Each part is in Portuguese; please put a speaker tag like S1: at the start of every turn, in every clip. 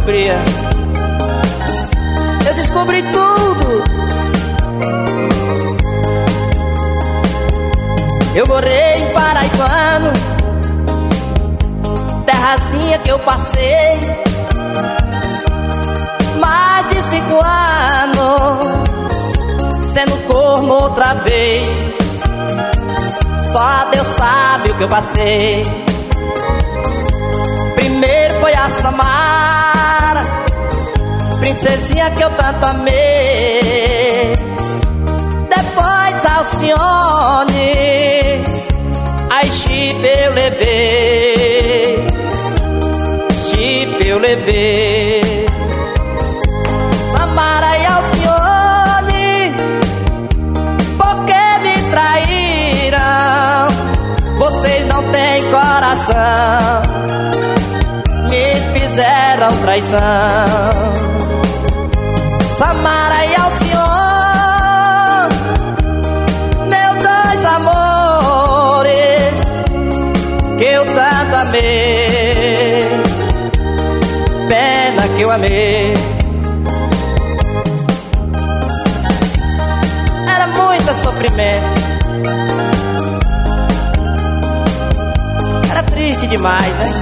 S1: sofria. Eu descobri tudo. Eu morei em Paraibano, terrazinha que eu passei mais de 5 anos, sendo corno outra vez. Só Deus sabe o que eu passei. Primeiro foi a Samara, princesinha que eu tanto amei. Depois a Alcione, aí Chip eu levei. Chip eu levei. Samara e Alcione, por que me traíram? Vocês não têm coração, me fizeram traição. Samara e Alcione, meus dois amores, que eu tanto amei. Pena que eu amei. Era muito sofrimento, era triste demais, né?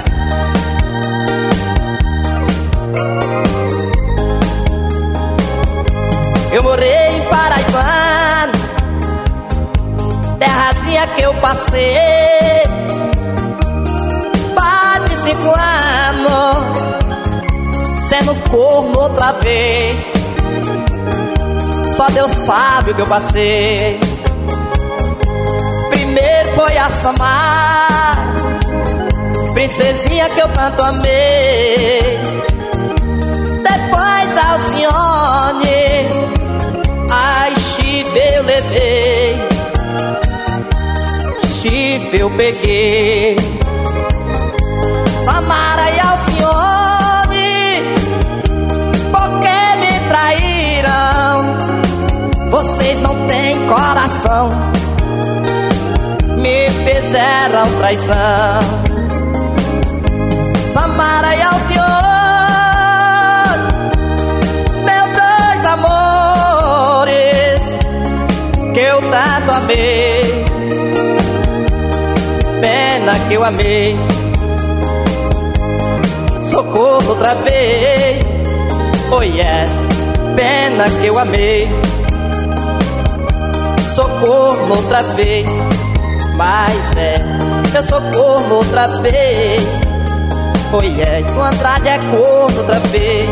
S1: Eu morei em Paraibano, terrazinha que eu passei mais de 5 anos, sendo corno outra vez. Só Deus sabe o que eu passei. Primeiro foi a Samara, princesinha que eu tanto amei. Depois a Alcione, ai Chip eu levei. Chip eu peguei. Samara e Alcione, por que me traíram? Vocês não têm coração, me fizeram traição. Samara e Alcione, meus dois amores, que eu tanto amei. Pena que eu amei. Socorro outra vez, oh yes. Pena que eu amei. Socorro outra vez, mas eu socorro outra vez, oh yes. O Andrade é corno outra vez.